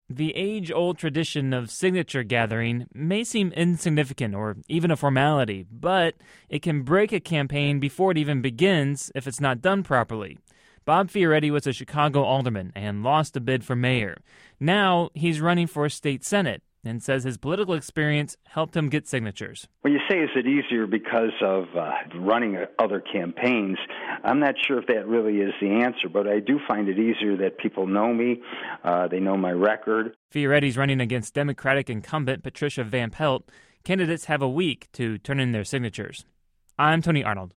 The age-old tradition of signature gathering may seem insignificant or even a formality, but it can break a campaign before it even begins if it's not done properly. Bob Fioretti was a Chicago alderman and lost a bid for mayor. Now he's running for a state senate and says his political experience helped him get signatures. When you say, is it easier because of running other campaigns, I'm not sure if that really is the answer, but I do find it easier that people know me, they know my record. Fioretti's running against Democratic incumbent Patricia Van Pelt. Candidates have a week to turn in their signatures. I'm Tony Arnold.